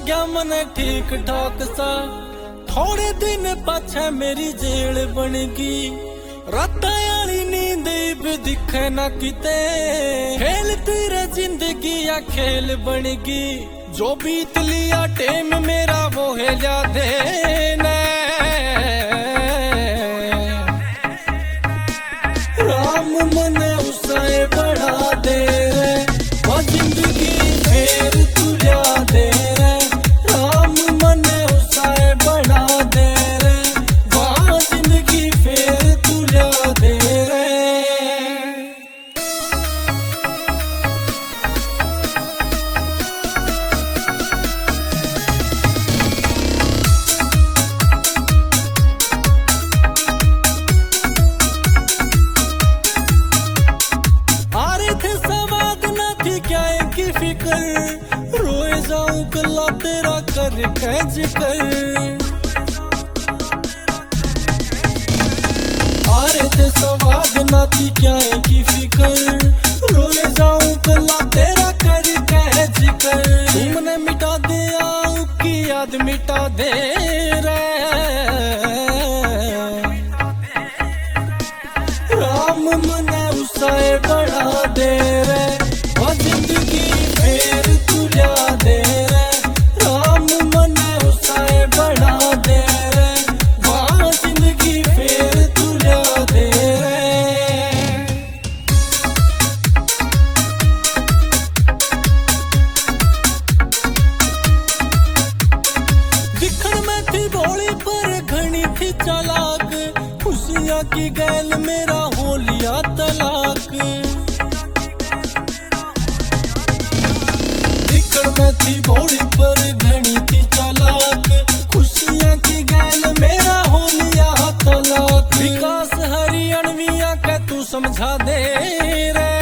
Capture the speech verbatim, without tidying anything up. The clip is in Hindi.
गया मने ठीक ठाक सा। थोड़े दिन पाछे मेरी जेल बन गई, रात आली नींद भी दिखे ना किते। खेल तेरे जिंदगी या खेल बन गई, जो बीत लिया टेम मेरा वो है याद है। राम मने उसे बढ़ा दे रे, वो जिंदगी फेर तुझा दे रे। राम मने उसे बढ़ा दे रे, वो जिंदगी फेर तुझा दे रे। रोए जाऊं कल्ला तेरा कर कैज कर। आरे थे सवाद नाती क्या है की फिकर, रोए जाऊं कल्ला तेरा कर कैज कर। तुमने मिटा दिया उसकी याद मिटा दे रे। राम मने उसे बढ़ा दे रे, वो जिंदगी फेर तुझा दे रे। राम मने उसे बढ़ा दे रे, वो जिंदगी फेर तुझा दे रे। दिखण में थी भोली पर घनी थी चालाक, खुशियां की गैल मेरा हो लिया तलाक। मैं थी भोली पर घनी थी चालाक, खुशियां की गैल मेरा हो लिया तलाक। विकास हरियाणविया के तू समझा दे रे।